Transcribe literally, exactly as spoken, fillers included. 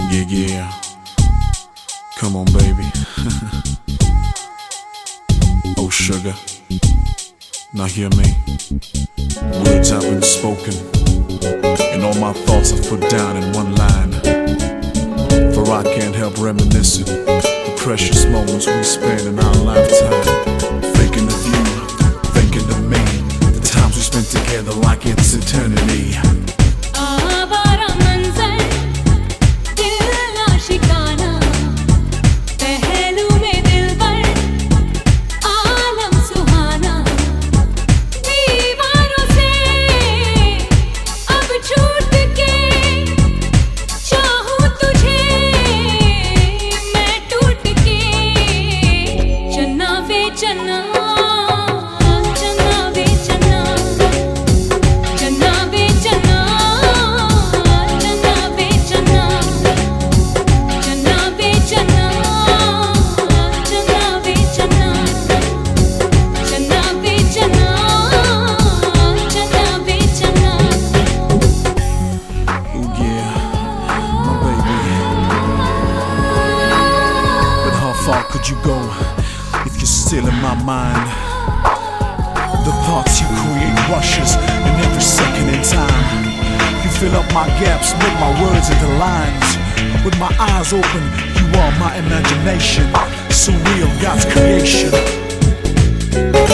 Yeah, yeah. Come on, baby. Oh, sugar. Now hear me. Words have been spoken, and all my thoughts are put down in one line. For I can't help reminiscing the precious moments we spent in our lifetime. Thinking of you, thinking of me, the times we spent together like it's eternity. Far could you go if you're still in my mind? The thoughts you create rushes in every second in time. You fill up my gaps, make my words into lines. With my eyes open, you are my imagination, surreal God's creation.